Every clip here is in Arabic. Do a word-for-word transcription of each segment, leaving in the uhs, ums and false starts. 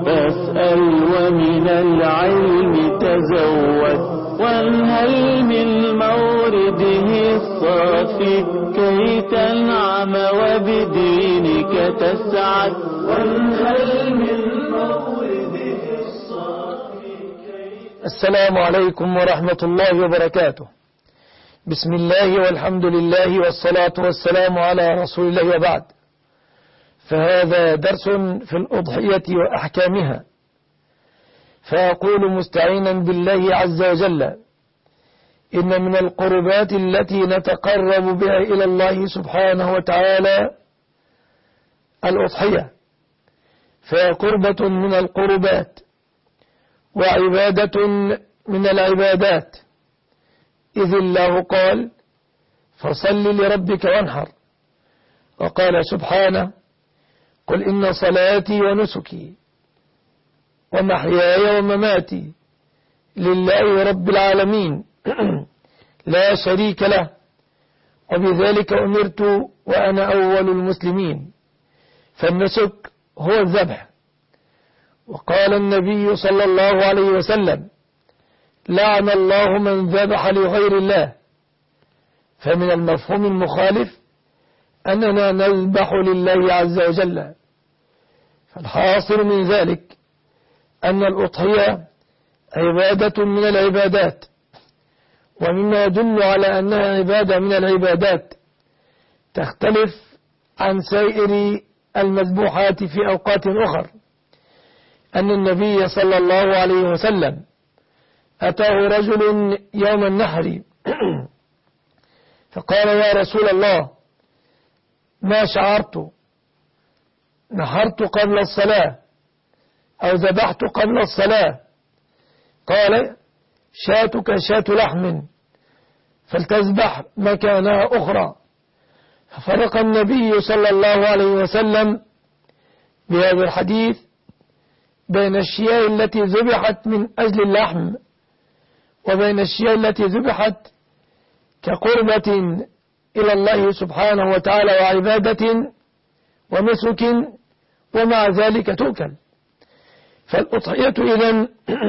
فاسأل ومن العلم تزود وانهل من مورده الصافي كي تنعم وبدينك تسعد وانهل من مورده الصافي. السلام عليكم ورحمة الله وبركاته. بسم الله والحمد لله والصلاة والسلام على رسول الله وبعد. فهذا درس في الأضحية وأحكامها. فأقول مستعينا بالله عز وجل: إن من القربات التي نتقرب بها إلى الله سبحانه وتعالى الأضحية، فهي قربة من القربات وعبادة من العبادات، إذ الله قال: فصل لربك وانحر. وقال سبحانه: قل إن صلاتي ونسكي ومحياي ومماتي لله رب العالمين لا شريك له وبذلك أمرت وأنا أول المسلمين. فالنسك هو الذبح. وقال النبي صلى الله عليه وسلم: لعن الله من ذبح لغير الله. فمن المفهوم المخالف أننا نذبح لله عز وجل. فالحاصل من ذلك أن الأضحية عبادة من العبادات، ومما يدل على أنها عبادة من العبادات تختلف عن سائر المذبوحات في أوقات أخرى، أن النبي صلى الله عليه وسلم أتاه رجل يوم النحر فقال: يا رسول الله، ما شعرت، نحرت قبل الصلاة أو ذبحت قبل الصلاة؟ قال: شاتك شات لحم فلتذبح مكانها أخرى. ففرق النبي صلى الله عليه وسلم بهذا الحديث بين الشياه التي ذبحت من أجل اللحم وبين الشياه التي ذبحت كقربة إلى الله سبحانه وتعالى وعبادة ونسك، ومع ذلك تؤكل. فالأضحية إذن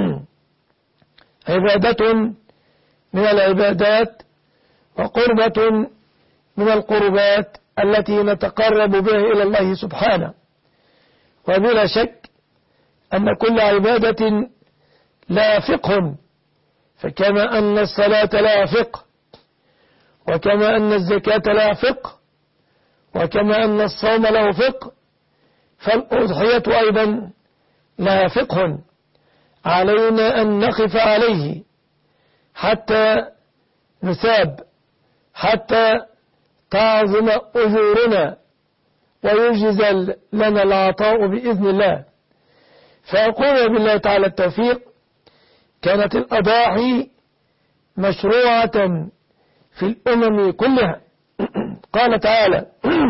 عبادة من العبادات وقربة من القربات التي نتقرب بها إلى الله سبحانه. وبلا شك أن كل عبادة لها فقه، فكما أن الصلاة لها فقه، وكما أن الزكاة لها فقه، وكما أن الصوم له فقه، فالأضحية أيضا لها فقه علينا أن نقف عليه حتى نثاب، حتى تعظم أجورنا ويجزل لنا العطاء بإذن الله. فأقول بالله تعالى التوفيق: كانت الأضاحي مشروعة في الأمم كلها. قال تعالى: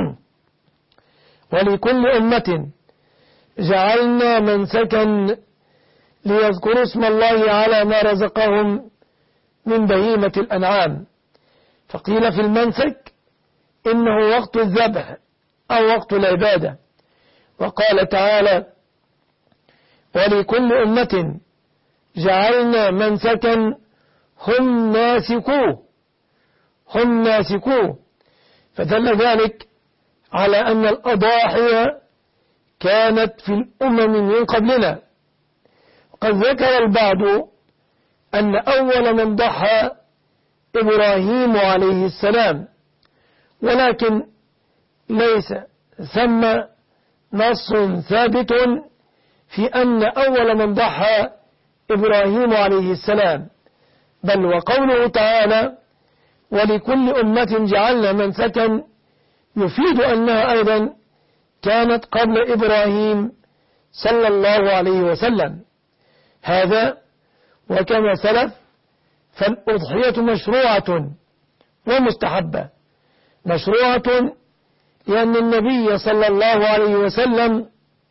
ولكل أمة جعلنا منسكا ليذكروا اسم الله على ما رزقهم من بهيمة الأنعام. فقيل في المنسك إنه وقت الذبح أو وقت العبادة. وقال تعالى: ولكل أمة جعلنا منسكا هم ناسكوه هم ناسكوه فدل ذلك على أن الأضاحي كانت في الأمم من قبلنا. وقد ذكر البعض أن أول من ضحى إبراهيم عليه السلام، ولكن ليس ثم نص ثابت في أن أول من ضحى إبراهيم عليه السلام، بل وقوله تعالى: ولكل أمة جعلنا منسكا، يفيد أنها أيضا كانت قبل إبراهيم صلى الله عليه وسلم. هذا وكما سلف فالأضحية مشروعة ومستحبة. مشروعة لأن النبي صلى الله عليه وسلم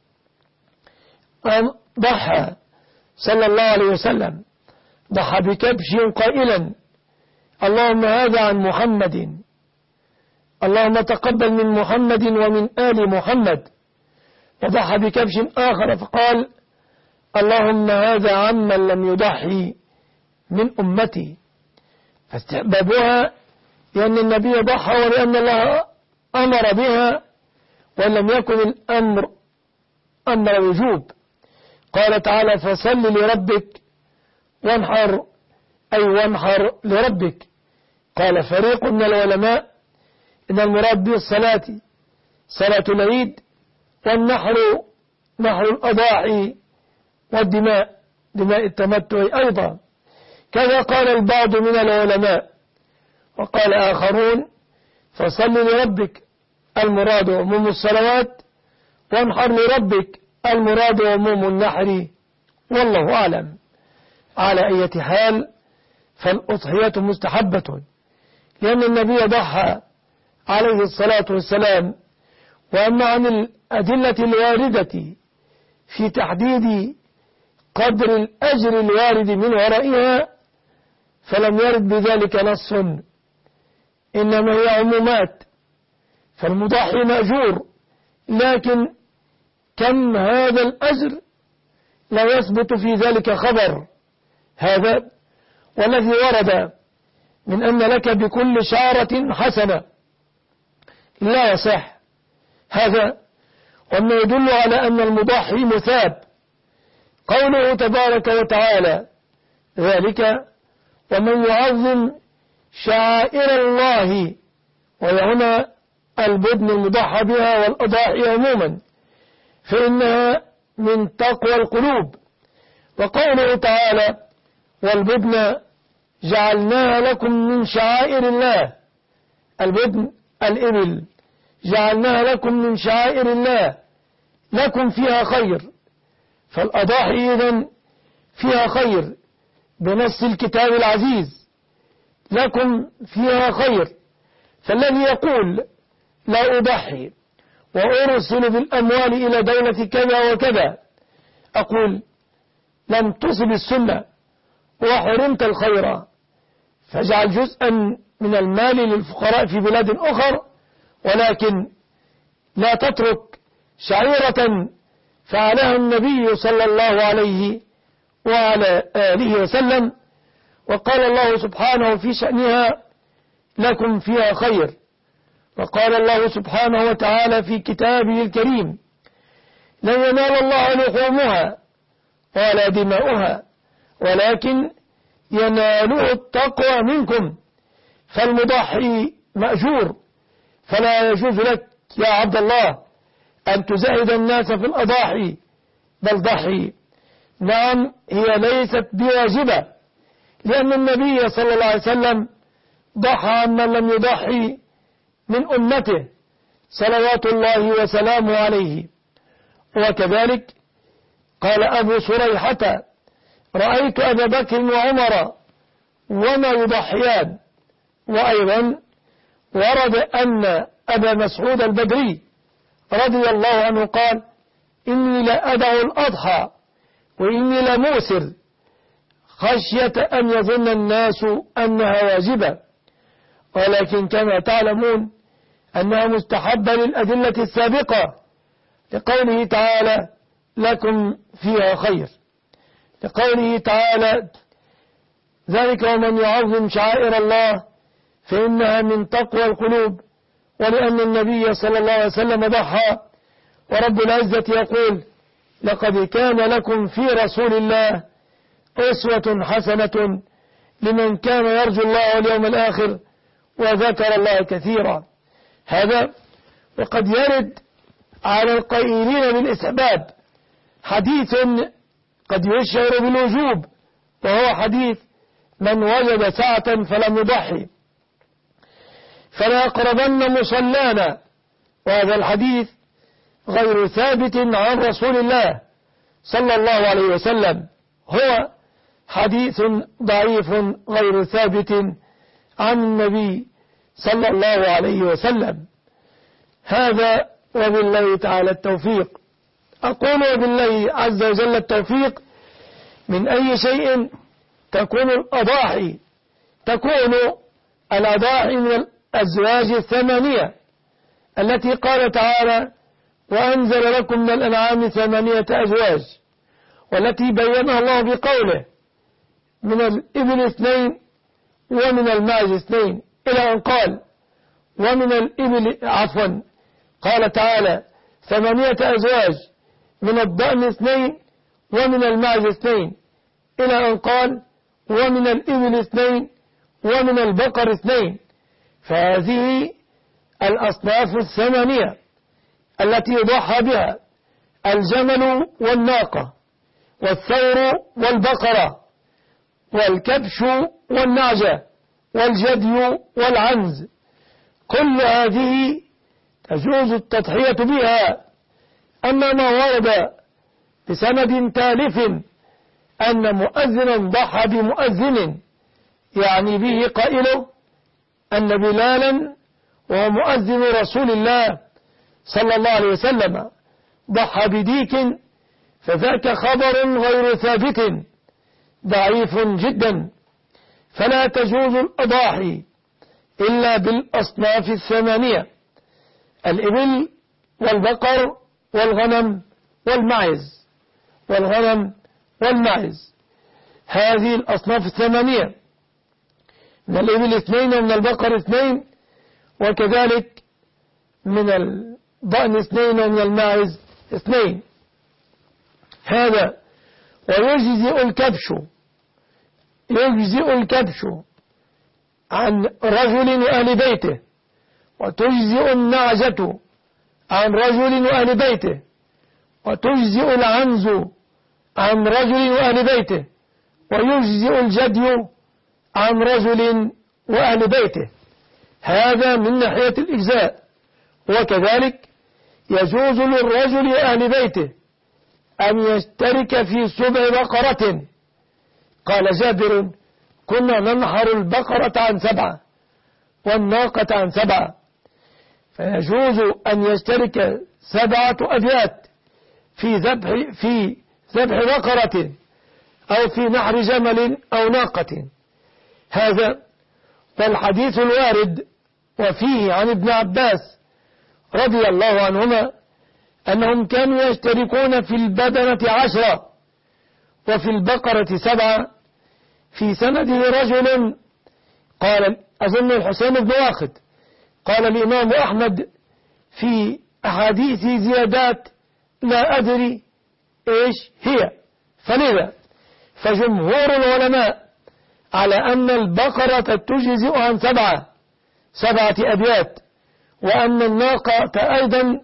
ضحى صلى الله عليه وسلم ضحى بكبش قائلا: اللهم هذا عن محمد، اللهم تقبل من محمد ومن آل محمد. وضحى بكبش آخر فقال: اللهم هذا عمن لم يضحي من أمتي، فاستحبابها لأن النبي ضحى ولأن الله أمر بها، ولم يكن الأمر أمر وجوب. قال تعالى فصل لربك وانحر، أي وانحر لربك. قال فريق من العلماء إن المراد بالصلاة صلاة العيد، والنحر نحر الأضاحي والدماء دماء التمتع أيضا، كذا قال البعض من العلماء. وقال آخرون فصل لربك المراد عموم الصلوات، وانحر لربك المراد عموم النحر، والله أعلم. على أي حال فالأضحية مستحبة، لأن النبي ضحى عليه الصلاة والسلام. وأما عن الأدلة الواردة في تحديد قدر الأجر الوارد من ورائها فلم يرد بذلك نص، إنما هي عمومات. فالمضحي مأجور، لكن كم هذا الأجر لا يثبت في ذلك خبر. هذا والذي ورد من أن لك بكل شعرة حسنة لا يصح هذا، وما يدل على أن المضحي مثاب قوله تبارك وتعالى ذلك ومن يعظم شعائر الله، وهنا البدن المضحى بها والأضاحي عموما، فإنها من تقوى القلوب. وقوله تعالى والبدن جعلناها لكم من شعائر الله، البدن الإبل جعلناها لكم من شعائر الله لكم فيها خير. فالأضاحي إذن فيها خير بنص الكتاب العزيز، لكم فيها خير. فالذي يقول لا أضحي وأرسل بالأموال إلى دولة كذا وكذا، أقول لم تصب السنة وحرمت الخير، فاجعل جزءا من المال للفقراء في بلاد أخر، ولكن لا تترك شعيرة فعلها النبي صلى الله عليه وعلى آله وسلم. وقال الله سبحانه في شأنها لكم فيها خير. وقال الله سبحانه وتعالى في كتابه الكريم لن ينال الله لحومها ولا دماؤها ولكن يناله التقوى منكم. فالمضحي مأجور، فلا يجوز لك يا عبد الله أن تزاهد الناس في الأضاحي، بل ضحي. نعم هي ليست بواجبة، لأن النبي صلى الله عليه وسلم ضحى عمن لم يضحي من أمته صلوات الله وسلامه عليه. وكذلك قال أبو سريحة رأيت أبا بكر وعمر وما يضحيان. وأيضا ورد أن أبا مسعود البدري رضي الله عنه قال إني لا أدع الأضحى وإني لموسر خشية أن يظن الناس أنها واجبة، ولكن كما تعلمون أنها مستحبة للأدلة السابقة، لقوله تعالى لكم فيها خير، لقوله تعالى ذلك ومن يعظم شعائر الله فإنها من تقوى القلوب، ولأن النبي صلى الله عليه وسلم ضحى. ورب العزة يقول لقد كان لكم في رسول الله أسوة حسنة لمن كان يرجو الله واليوم الآخر وذكر الله كثيرا. هذا وقد يرد على القائلين بالإسباب حديث قد يشعر بالوجوب، وهو حديث من وجد ساعة فلم يضحي فلا يقربن مصلانا. وهذا الحديث غير ثابت عن رسول الله صلى الله عليه وسلم، هو حديث ضعيف غير ثابت عن النبي صلى الله عليه وسلم. هذا وبالله تعالى التوفيق. أقول وبالله عز وجل التوفيق. من أي شيء تكون الأضاحي؟ تكون الأضاحي من الأزواج الثمانية التي قال تعالى وأنزل لكم من الأنعام ثمانية أزواج. والتي بينها الله بقوله من الإبل اثنين ومن المعز اثنين، إلى أن قال ومن الإبل عفوا قال تعالى ثمانية أزواج من الضأن اثنين ومن المعز اثنين، إلى أن قال ومن الإبل اثنين ومن البقر اثنين. فهذه الأصناف الثمانية التي يضحى بها الجمل والناقة والثور والبقرة والكبش والنعجة والجدي والعنز، كل هذه تجوز التضحية بها. أما ما ورد بسند تالف أن مؤذنا ضحى بمؤذن، يعني به قائله أن بلالا وهو مؤذن رسول الله صلى الله عليه وسلم ضحى بديك، فذاك خبر غير ثابت ضعيف جدا. فلا تجوز الأضاحي إلا بالأصناف الثمانية: الإبل والبقر والغنم والمعز والغنم والمعز. هذه الأصناف الثمانية، من الإبل اثنين ومن البقر اثنين، وكذلك من الضأن اثنين ومن الماعز اثنين. هذا ويجزئ الكبش يجزئ الكبش عن رجل وأهل بيته، وتجزئ النعجة عن رجل وأهل بيته، وتجزئ العنز عن رجل وأهل بيته، ويجزئ الجدي عن رجل وأهل بيته. هذا من ناحية الإجزاء. وكذلك يجوز للرجل وأهل بيته أن يشترك في سبع بقرة. قال جابر: كنا ننحر البقرة عن سبعة والناقة عن سبعة، فيجوز أن يشترك سبعة أبيات في ذبح في ذبح بقرة أو في نحر جمل أو ناقة. هذا والحديث الوارد وفيه عن ابن عباس رضي الله عنهما أنهم كانوا يشتركون في البدنة عشرة وفي البقرة سبعة. في سنده رجل قال أظن الحسين بن واخد، قال الإمام أحمد في أحاديث زيادات لا أدري إيش هي. فلذا فجمهور العلماء على أن البقرة تجزئ عن سبعة سبعة أبيات، وأن الناقة أيضا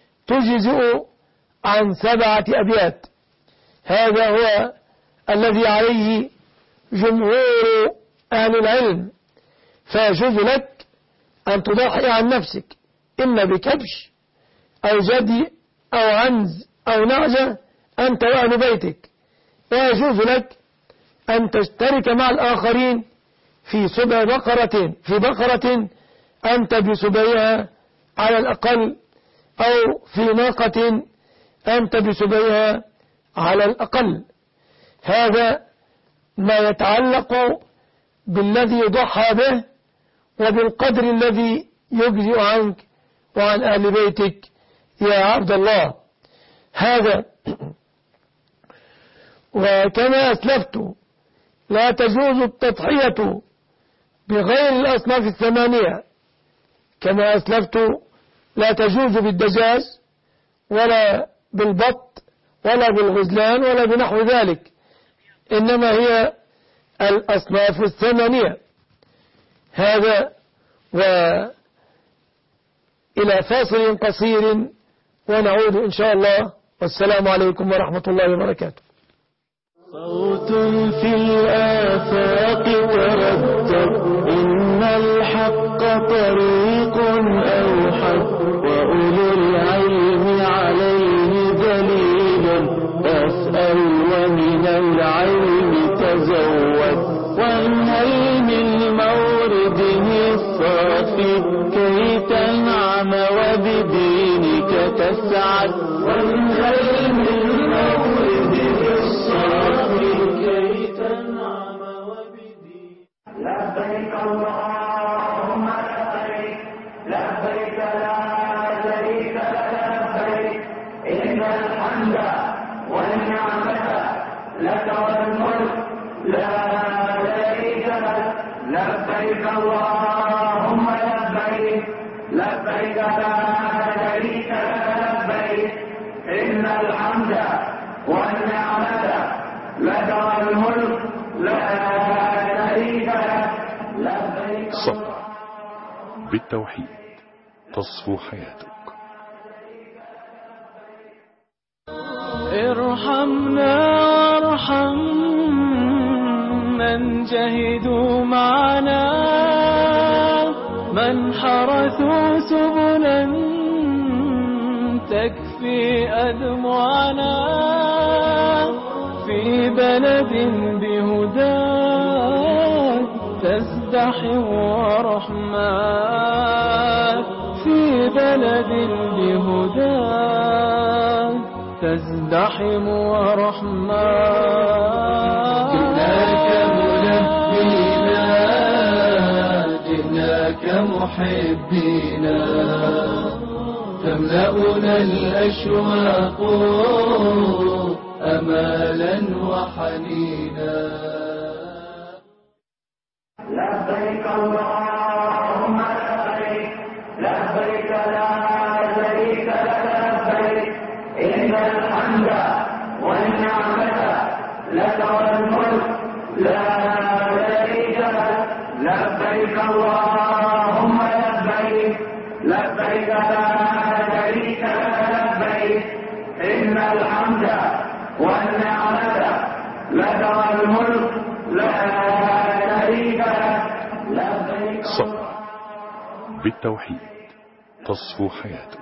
تجزئ عن سبعة أبيات. هذا هو الذي عليه جمهور أهل العلم. فيجوز لك أن تضحي عن نفسك إما بكبش أو جدي أو عنز أو نعجة أنت وأهل بيتك، ويجوز لك أن تشترك مع الآخرين في سبع بقرة في بقرة أنت بسبعها على الأقل، أو في ناقة أنت بسبعها على الأقل. هذا ما يتعلق بالذي يضحى به وبالقدر الذي يجزئ عنك وعن أهل بيتك يا عبد الله. هذا وكما أسلفت لا تجوز التضحية بغير الأصناف الثمانية. كما أسلفت لا تجوز بالدجاج ولا بالبط ولا بالغزلان ولا بنحو ذلك، إنما هي الأصناف الثمانية. هذا وإلى فاصل قصير ونعود إن شاء الله، والسلام عليكم ورحمة الله وبركاته. صوت في الآفاق تردد، إن الحق طريق أوحد، وأولو العلم عليه دليل، فاسأل ومن العلم تزود، وانهل من مورده الصافي، كي تنعم وبدينك تسعد، وانهل من مورده الصافي كي تنعم وبدينك. لبيك اللهم لبيك، لبيك لا شريك لك لبيك، إن الحمد والنعمة لك الملك لا شريك لك لبيك اللهم لبيك لبيك لا شريك لك لبيك إن الحمد والنعمة لك الملك لا شريك لك لبيك. صفا بالتوحيد تصفو حياتك. ارحمنا وارحم من جهدوا معنا، من حرثوا سبلا تكفي أدمعنا، في بلد بهداك تزدحم ورحمات، في بلد بهداك تزدحم ورحمات. جئناك ملبينا جئناك محبينا، تملأنا الأشواق أمالا وحنينا. لبيك اللهم لبيك لبيك لا شريك لك لبيك إن الحمد والنعمة لك والملك لا شريك لك لبيك اللهم لبيك لبيك لا شريك لك لبيك إن الحمد والنعمة لك والملك لا شريك لك لبيك. صفا بالتوحيد تصفو حياتك.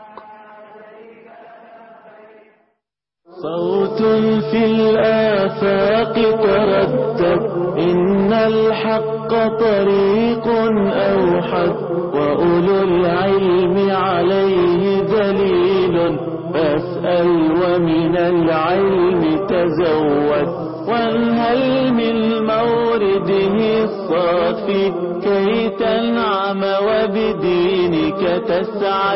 صوت في الآفاق تردد، إن الحق طريق أوحد، وأولو العلم عليه دليل، فاسأل ومن العلم تزود، وانهل من مورده الصافي، كي تنعم وبدينك تسعد.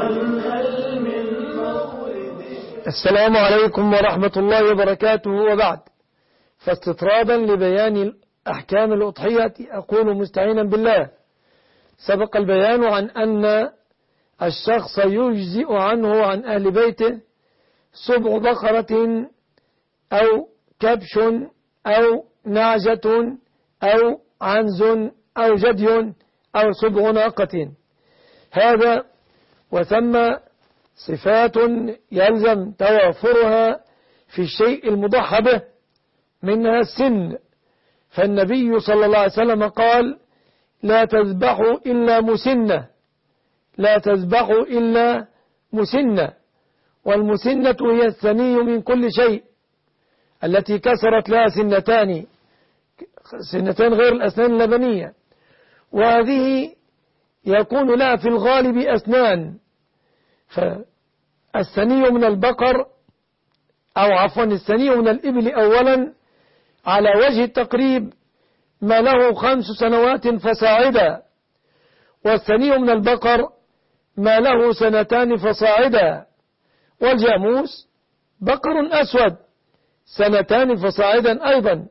السلام عليكم ورحمة الله وبركاته، وبعد، فاستطرادا لبيان أحكام الأضحية أقول مستعينا بالله. سبق البيان عن أن الشخص يجزئ عنه عن أهل بيته سبع بقرة أو كبش أو نعجة أو عنز أو جدي أو سبع ناقة. هذا وثم صفات يلزم توافرها في الشيء المضحى به، منها السن، فالنبي صلى الله عليه وسلم قال: لا تذبحوا إلا مسنة، لا تذبحوا إلا مسنة، والمسنة هي الثني من كل شيء، التي كسرت لها سنتان سنتان غير الأسنان اللبنية، وهذه يكون لها في الغالب أسنان. فالثني من البقر أو عفوا الثني من الإبل أولا على وجه التقريب ما له خمس سنوات فصاعدا، والثني من البقر ما له سنتان فصاعدا، والجاموس بقر أسود سنتان فصاعدا أيضا،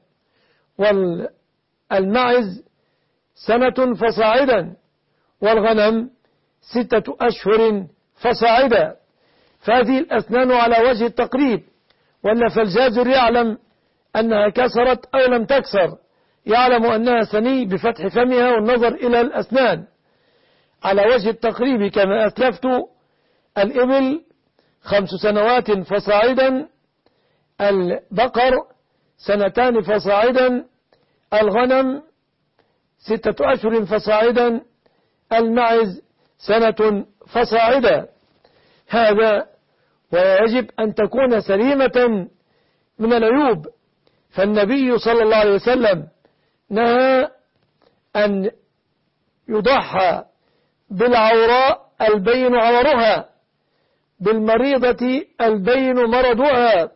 والمعز سنة فصاعدا، والغنم ستة أشهر فصاعدا. فهذه الأسنان على وجه التقريب، ولا فالجازر يعلم أنها كسرت أو لم تكسر، يعلم أنها سني بفتح فمها والنظر إلى الأسنان على وجه التقريب. كما أسلفت، الإبل خمس سنوات فصاعدا، البقر سنتان فصاعدا، الغنم ستة أشهر فصاعدا، المعز سنة فصاعدا. هذا ويجب أن تكون سليمة من العيوب، فالنبي صلى الله عليه وسلم نهى أن يضحى بالعوراء البين عورها، بالمريضة البين مرضها،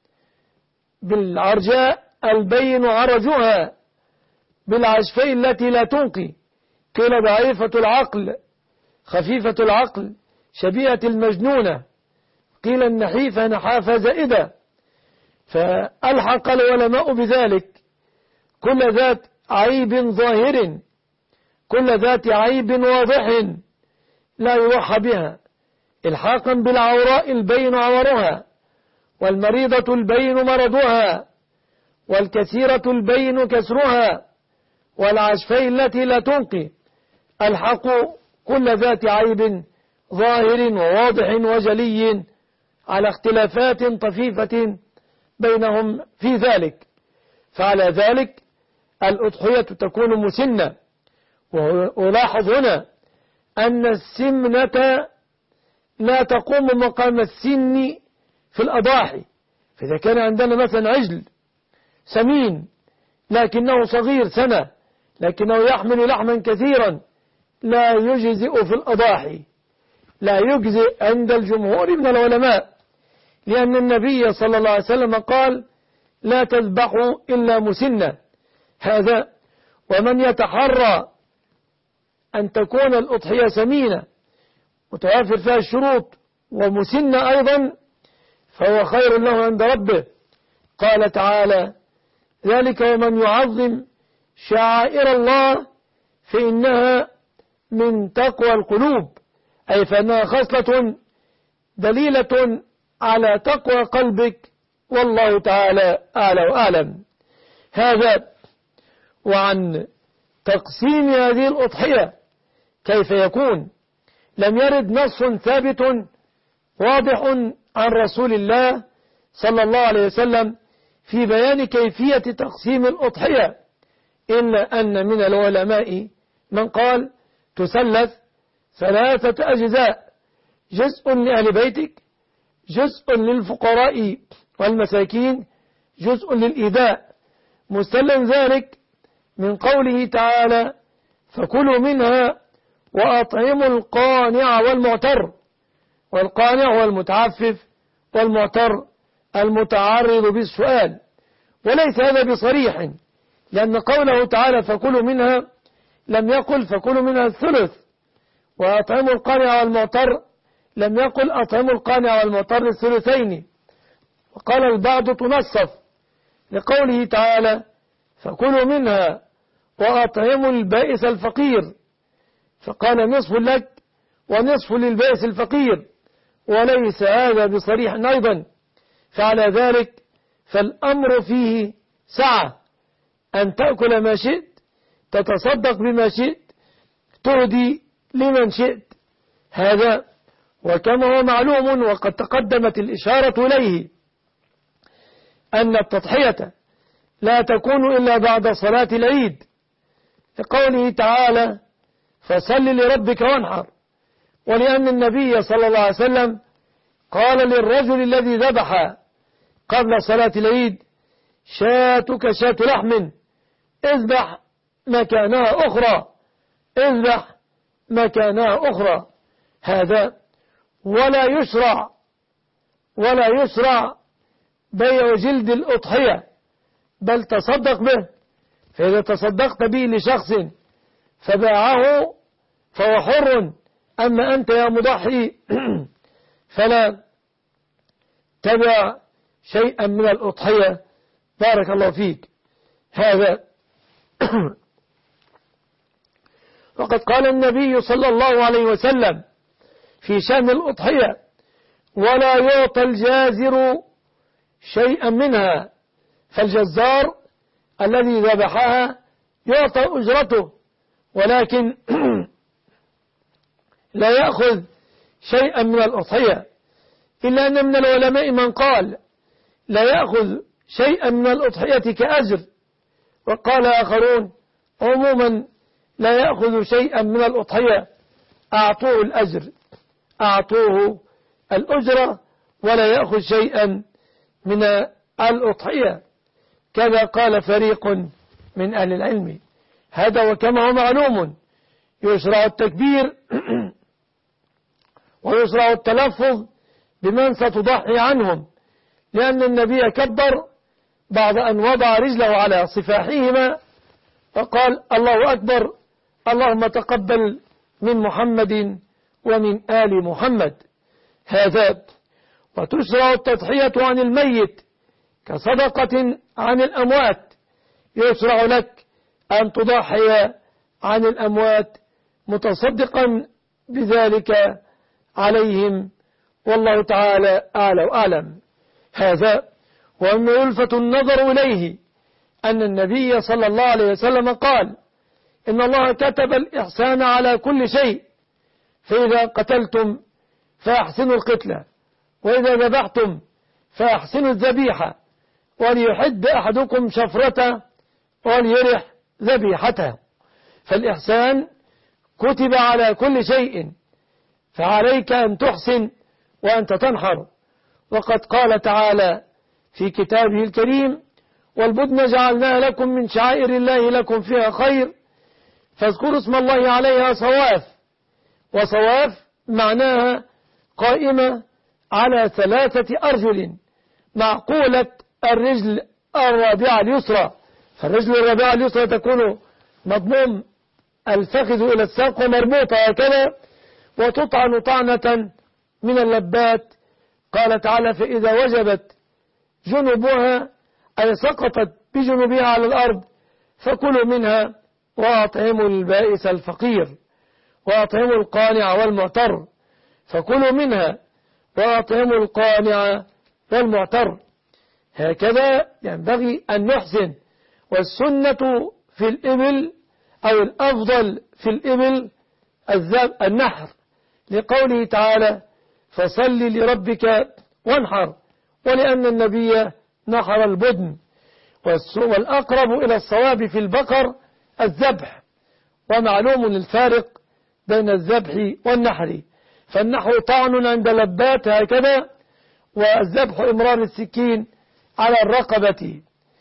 بالعرجاء البين عرجها، بالعشفاء التي لا تنقي، قيل ضعيفة العقل، خفيفة العقل، شبيهة المجنونة، قيل النحيفة نحافة زائدة. فألحق العلماء بذلك كل ذات عيب ظاهر، كل ذات عيب واضح لا يوحى بها، الحاقا بالعوراء البين عورها، والمريضة البين مرضها، والكثيرة البين كسرها، والعشفاء التي لا تنقي، الحقوا كل ذات عيب ظاهر وواضح وجلي على اختلافات طفيفة بينهم في ذلك. فعلى ذلك الأضحية تكون مسنة. ولاحظ هنا أن السمنة لا تقوم مقام السن في الأضاحي. فإذا كان عندنا مثلا عجل سمين لكنه صغير سنة لكنه يحمل لحما كثيرا لا يجزئ في الأضاحي، لا يجزئ عند الجمهور من العلماء، لأن النبي صلى الله عليه وسلم قال لا تذبحوا إلا مسنة. هذا ومن يتحرى أن تكون الأضحية سمينة متوافر فيها الشروط ومسنة أيضا فهو خير له عند ربه. قال تعالى ذلك ومن يعظم شعائر الله فإنها من تقوى القلوب، أي فإنها خصلة دليلة على تقوى قلبك، والله تعالى أعلى وأعلم. هذا. وعن تقسيم هذه الأضحية كيف يكون، لم يرد نص ثابت واضح عن رسول الله صلى الله عليه وسلم في بيان كيفية تقسيم الأضحية، إلا أن من العلماء من قال تثلث ثلاثة أجزاء، جزء لأهل بيتك، جزء للفقراء والمساكين، جزء للإيذاء، مستلم ذلك من قوله تعالى فكلوا منها وأطعموا القانع والمعتر، والقانع هو المتعفف والمعتر المتعرض بالسؤال. وليس هذا بصريح، لأن قوله تعالى فكلوا منها لم يقل فكلوا منها الثلث، وأطعموا القانع والمعتر لم يقل أطعموا القانع والمعتر الثلثين. وقال البعض تنصف لقوله تعالى فكلوا منها وأطعموا البائس الفقير، فقال نصف لك ونصف للبائس الفقير، وليس هذا بصريح أيضا. فعلى ذلك فالأمر فيه سعة، أن تأكل ما شئت، تتصدق بما شئت، تهدي لمن شئت. هذا وكما هو معلوم وقد تقدمت الإشارة إليه أن التضحية لا تكون إلا بعد صلاة العيد، لقوله تعالى فصل لربك وانحر، ولأن النبي صلى الله عليه وسلم قال للرجل الذي ذبح قبل صلاة العيد شاتك شات لحم اذبح مكانها أخرى، اذبح مكانها أخرى. هذا ولا يشرع ولا يشرع بيع جلد الأضحية، بل تصدق به، فإذا تصدقت به لشخص فباعه فهو حر، أما أنت يا مضحي فلا تبع شيئا من الأضحية. بارك الله فيك. هذا وقد قال النبي صلى الله عليه وسلم في شأن الأضحية ولا يعطى الجازر شيئا منها، فالجزار الذي ذبحها يعطى أجرته ولكن لا يأخذ شيئا من الأضحية، إلا أن من العلماء من قال لا يأخذ شيئا من الأضحية كأجر، وقال آخرون عموما لا يأخذ شيئا من الأضحية، أعطوه الأجر، أعطوه الأجرة ولا يأخذ شيئا من الأضحية. كذا قال فريق من أهل العلم. هذا وكما هو معلوم يشرع التكبير ويشرع التلفظ بمن ستضحي عنهم، لأن النبي كبر بعد أن وضع رجله على صفاحهما فقال الله أكبر اللهم تقبل من محمد ومن آل محمد. هذا وتشرع التضحية عن الميت كصدقة عن الأموات، يشرع لك أن تضحي عن الأموات متصدقا بذلك عليهم، والله تعالى أعلى وأعلم. هذا وأنه يلفت النظر إليه أن النبي صلى الله عليه وسلم قال إن الله كتب الإحسان على كل شيء، فإذا قتلتم فأحسنوا القتلة، وإذا ذبحتم فأحسنوا الذبيحة، وليحد أحدكم شفرته وليرح ذبيحته. فالإحسان كتب على كل شيء، فعليك أن تحسن وأنت تنحر. وقد قال تعالى في كتابه الكريم: والبدن جعلناها لكم من شعائر الله لكم فيها خير فاذكروا اسم الله عليها صواف. وصواف معناها قائمة على ثلاثة أرجل، معقولة الرجل الرابعة اليسرى، فالرجل الرابعة اليسرى تكون مضموم الفخذ إلى الساق ومربوطة هكذا، وتطعن طعنة من اللبات. قال تعالى: فإذا وجبت جنوبها أي سقطت بجنوبها على الأرض فكلوا منها وأطعموا البائس الفقير وأطعموا القانع والمعتر، فكلوا منها وأطعموا القانع والمعتر. هكذا ينبغي أن نحسن. والسنة في الإبل أو الأفضل في الإبل النحر، لقوله تعالى: فصل لربك وانحر، ولأن النبي نحر البدن. والأقرب إلى الصواب في البقر الذبح، ومعلوم الفارق بين الذبح والنحر، فالنحر طعن عند لبات هكذا، والذبح إمرار السكين على الرقبة.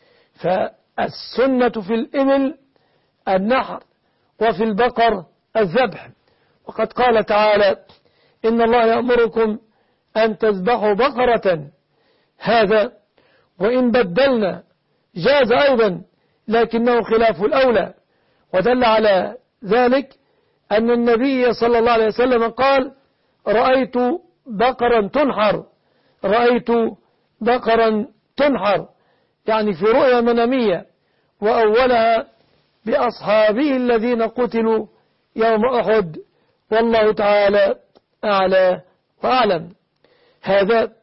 فالسنة في الإبل النحر وفي البقر الذبح. وقد قال تعالى: إن الله يأمركم أن تذبحوا بقرة، هذا وإن بدلنا جاز أيضا، لكنه خلاف الأولى. ودل على ذلك أن النبي صلى الله عليه وسلم قال: رأيت بقرا تنحر، رأيت بقرا تنحر، يعني في رؤيا منامية، وأولها بأصحابه الذين قتلوا يوم أحد، والله تعالى أعلى وأعلم. هذا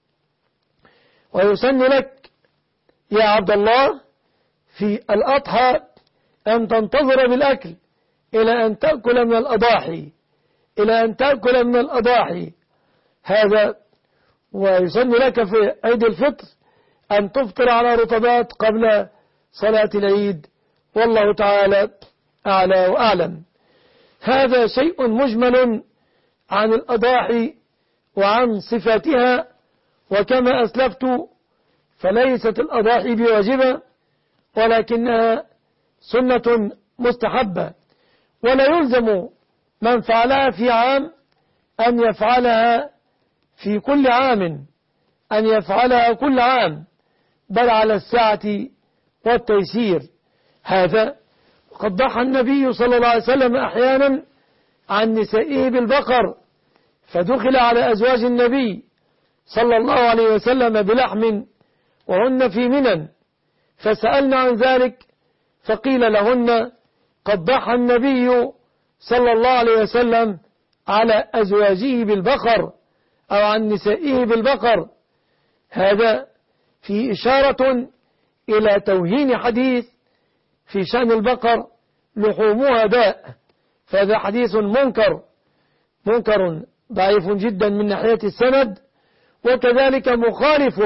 ويسن لك يا عبد الله في الأضحى أن تنتظر بالأكل إلى أن تأكل من الأضاحي، إلى أن تأكل من الأضاحي. هذا ويسن لك في عيد الفطر أن تفطر على رطبات قبل صلاة العيد، والله تعالى أعلى وأعلم. هذا شيء مجمل عن الأضاحي وعن صفاتها. وكما أسلفت فليست الأضاحي بواجبة، ولكنها سنة مستحبة، ولا يلزم من فعلها في عام أن يفعلها في كل عام، أن يفعلها كل عام، بل على السعة والتيسير. هذا قد ضحى النبي صلى الله عليه وسلم أحيانا عن نسائه بالبقر، فدخل على أزواج النبي صلى الله عليه وسلم بلحم وهن في منى، فسألنا عن ذلك فقيل لهن: قد ضحى النبي صلى الله عليه وسلم على أزواجه بالبقر أو عن نسائه بالبقر. هذا في إشارة إلى توهين حديث في شأن البقر: لحومها داء، فهذا حديث منكر منكر ضعيف جدا من ناحية السند، وكذلك مخالف،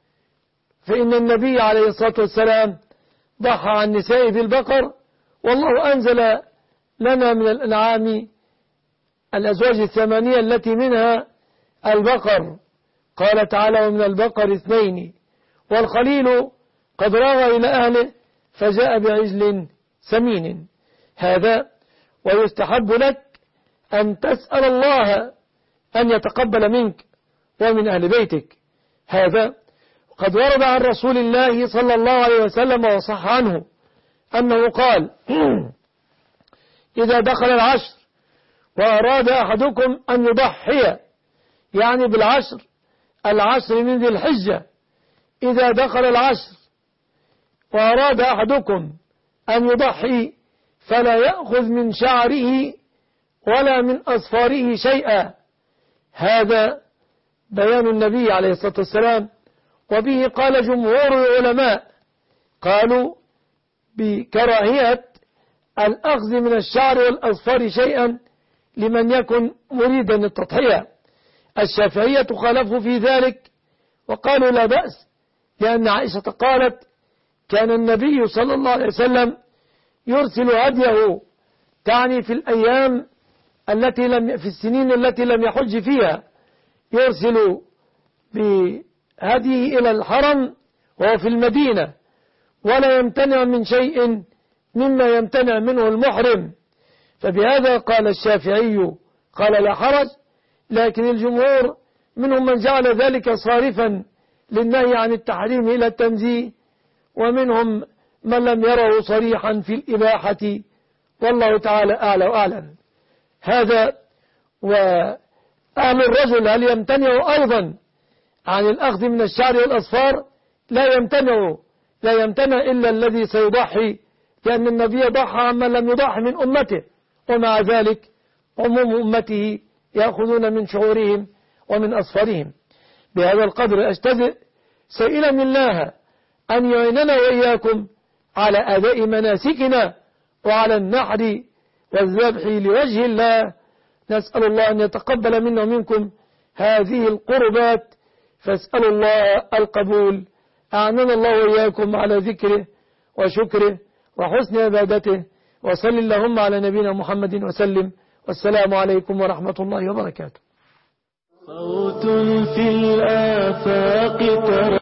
فإن النبي عليه الصلاة والسلام ضحى عن نسائه بالبقر، والله أنزل لنا من الأنعام الأزواج الثمانية التي منها البقر. قال تعالى: ومن البقر اثنين والخليل قد راغ إلى أهله فجاء بعجل سمين. هذا ويستحب لك أن تسأل الله أن يتقبل منك ومن أهل بيتك. هذا قد ورد عن رسول الله صلى الله عليه وسلم وصح عنه أنه قال: إذا دخل العشر وأراد أحدكم أن يضحي، يعني بالعشر العشر من ذي الحجة، إذا دخل العشر وأراد أحدكم أن يضحي فلا يأخذ من شعره ولا من أصفاره شيئا. هذا بيان النبي عليه الصلاة والسلام، وبه قال جمهور العلماء، قالوا بكراهية الأخذ من الشعر والأصفار شيئا لمن يكن مريدا للتضحية. الشافعية خالفوا في ذلك وقالوا لا بأس، لأن عائشة قالت كان النبي صلى الله عليه وسلم يرسل هديه، تعني في الأيام التي لم في السنين التي لم يحج فيها، يرسل بهديه إلى الحرم وهو في المدينة، ولا يمتنع من شيء مما يمتنع منه المحرم. فبهذا قال الشافعي قال لا حرج، لكن الجمهور منهم من جعل ذلك صارفا للنهي عن التحريم إلى التنزيه، ومنهم من لم يره صريحا في الإباحة، والله تعالى أعلى وأعلم. هذا. وأهل الرجل هل يمتنع أيضا عن الأخذ من الشعر والأصفار؟ لا يمتنع لا يمتنع إلا الذي سيضحي، لأن النبي ضحى عما لم يضحي من أمته، ومع ذلك عموم أمته يأخذون من شعورهم ومن أصفارهم. بهذا القدر أجتزئ سائلا الله أن يعيننا وإياكم على أداء مناسكنا وعلى النحر والذبح لوجه الله. نسأل الله أن يتقبل منا ومنكم هذه القربات، فاسألوا الله القبول. أعننا الله وإياكم على ذكره وشكره وحسن عبادته، وصل اللهم على نبينا محمد وسلم، والسلام عليكم ورحمة الله وبركاته. صوت في الآفاق